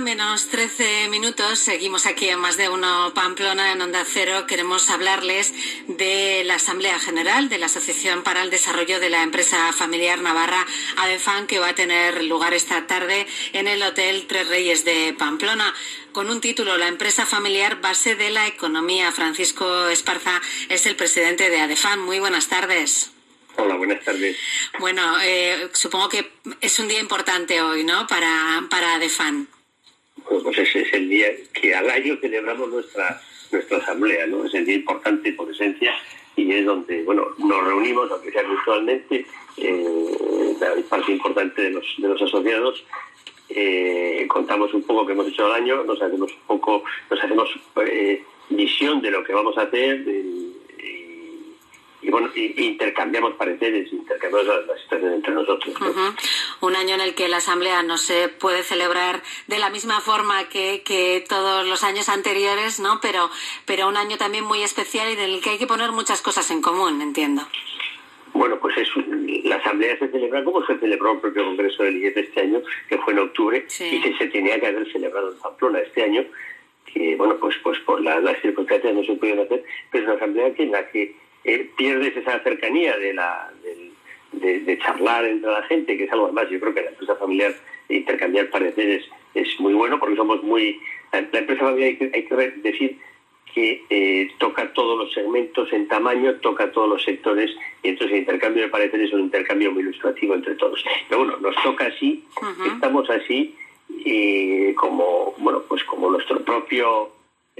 1:13. Seguimos aquí en Más de Uno Pamplona, en Onda Cero. Queremos hablarles de la Asamblea General de la Asociación para el Desarrollo de la Empresa Familiar Navarra, ADEFAN, que va a tener lugar esta tarde en el Hotel Tres Reyes de Pamplona, con un título: La empresa familiar, base de la economía. Francisco Esparza es el presidente de ADEFAN. Muy buenas tardes. Hola, buenas tardes. Bueno, supongo que es un día importante hoy, ¿no?, para ADEFAN. Bueno, pues ese es el día que al año celebramos nuestra asamblea, ¿no? Es el día importante por esencia y es donde, bueno, nos reunimos, aunque sea virtualmente, la parte importante de los asociados. Contamos un poco qué hemos hecho al año, nos hacemos visión de lo que vamos a hacer, y bueno, intercambiamos pareceres, intercambiamos las situaciones entre nosotros, ¿no? Uh-huh. Un año en el que la Asamblea no se puede celebrar de la misma forma que todos los años anteriores, ¿no? Pero un año también muy especial y en el que hay que poner muchas cosas en común, entiendo. Bueno, pues la Asamblea se celebra como se celebró el propio Congreso del IEF este año, que fue en octubre, sí, y que se tenía que haber celebrado en Pamplona este año, que bueno, pues por las circunstancias no se pudieron hacer, pero es una Asamblea en la que pierdes esa cercanía de charlar entre la gente, que es algo más. Yo creo que la empresa familiar, intercambiar pareceres es muy bueno, porque somos muy... La empresa familiar hay que decir que toca todos los segmentos en tamaño, toca todos los sectores, y entonces el intercambio de pareceres es un intercambio muy ilustrativo entre todos. Pero bueno, nos toca así, uh-huh, estamos así, como nuestro propio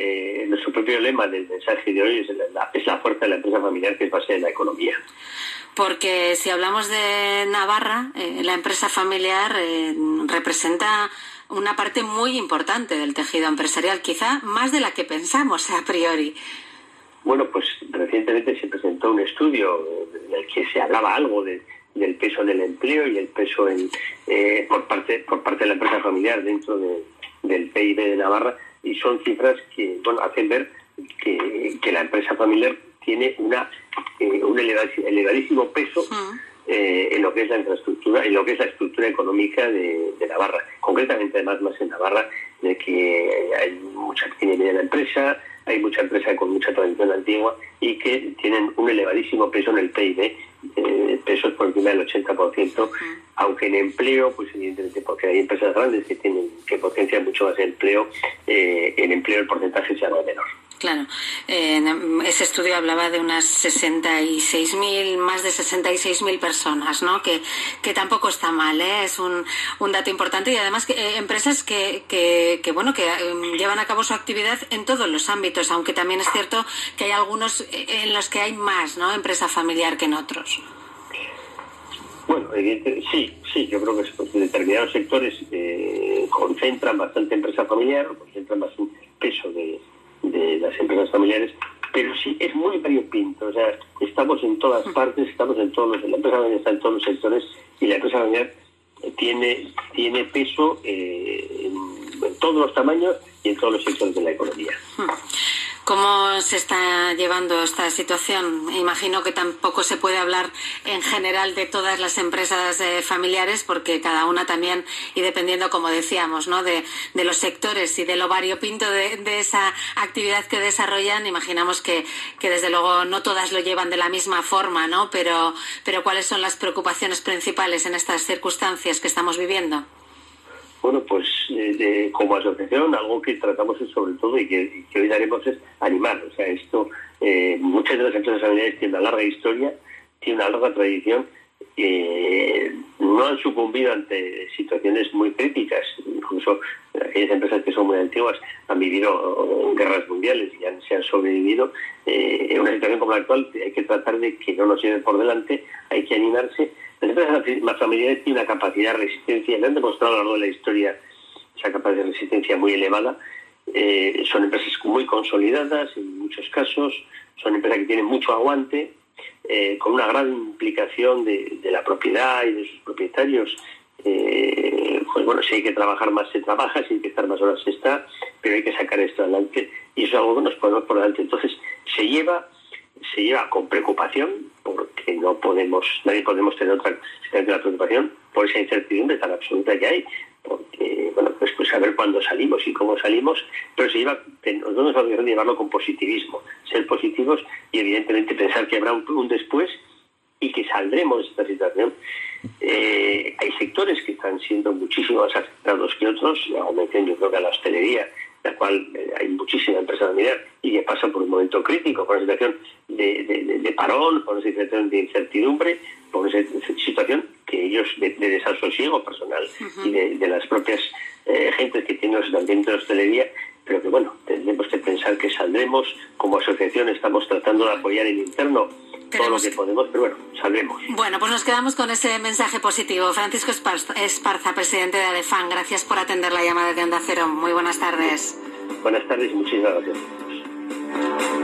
lema del mensaje de hoy es la fuerza de la empresa familiar, que es base de la economía. Porque si hablamos de Navarra, la empresa familiar representa una parte muy importante del tejido empresarial, quizá más de la que pensamos a priori. Bueno, pues recientemente se presentó un estudio en el que se hablaba algo del peso en el empleo y el peso por parte de la empresa familiar dentro del PIB de Navarra, y son cifras que hacen ver que la empresa familiar tiene un elevadísimo peso, uh-huh, en lo que es la infraestructura, en lo que es la estructura económica de Navarra. Concretamente, además, más en Navarra, de que hay mucha pequeña y mediana empresa, hay mucha empresa con mucha tradición antigua y que tienen un elevadísimo peso en el PIB, pesos por encima del 80%, uh-huh, aunque en empleo, pues evidentemente, porque hay empresas grandes que potencian mucho más el empleo, en empleo el porcentaje sea menor. Claro, ese estudio hablaba de unas 66.000, más de 66.000 personas, ¿no? Que tampoco está mal, ¿eh? Es un dato importante, y además que empresas que llevan a cabo su actividad en todos los ámbitos, aunque también es cierto que hay algunos en los que hay más, ¿no?, empresa familiar que en otros. Bueno, sí, yo creo que determinados sectores concentran bastante empresa familiar, concentran más un peso de las empresas familiares, pero sí es muy variopinto. O sea, estamos en todas partes, estamos en todos la empresa familiar está en todos los sectores, y la empresa familiar tiene peso en todos los tamaños y en todos los sectores de la economía. ¿Cómo se está llevando esta situación? Imagino que tampoco se puede hablar en general de todas las empresas familiares, porque cada una también, y dependiendo, como decíamos, ¿no?, de los sectores y de lo variopinto de esa actividad que desarrollan, imaginamos que desde luego no todas lo llevan de la misma forma, ¿no? Pero ¿cuáles son las preocupaciones principales en estas circunstancias que estamos viviendo? Bueno, pues como asociación, algo que tratamos es, sobre todo, y que hoy daremos, es animar. O sea, muchas de las empresas familiares tienen una larga historia, tienen una larga tradición, no han sucumbido ante situaciones muy críticas. Incluso aquellas empresas que son muy antiguas han vivido guerras mundiales y se han sobrevivido. En una situación como la actual hay que tratar de que no nos lleven por delante, hay que animarse. Las empresas más familiares tienen una capacidad de resistencia, le han demostrado a lo largo de la historia esa capacidad de resistencia muy elevada. Son empresas muy consolidadas en muchos casos, son empresas que tienen mucho aguante, con una gran implicación de la propiedad y de sus propietarios. Pues bueno, si hay que trabajar más se trabaja, si hay que estar más horas se está, pero hay que sacar esto adelante, y eso es algo que nos ponemos por delante. Entonces se lleva con preocupación, porque que nadie podemos tener otra la preocupación por esa incertidumbre tan absoluta que hay, porque pues saber cuándo salimos y cómo salimos, pero nos damos la obligación de llevarlo con positivismo, ser positivos y evidentemente pensar que habrá un después y que saldremos de esta situación. Hay sectores que están siendo muchísimo más afectados que otros. Yo creo que a la hostelería, la cual hay muchísima empresa familiar y que pasa por un momento crítico, por una situación de parón, por una situación de incertidumbre, por una situación que ellos de desasosiego personal y de las propias gentes que tienen los ambientes de hostelería, pero que tendremos que pensar que saldremos. Como asociación estamos tratando de apoyar en interno todo lo que podemos, pero saldremos. Bueno, pues nos quedamos con ese mensaje positivo. Francisco Esparza, presidente de ADEFAN, gracias por atender la llamada de Onda Cero. Muy buenas tardes. Buenas tardes y muchísimas gracias.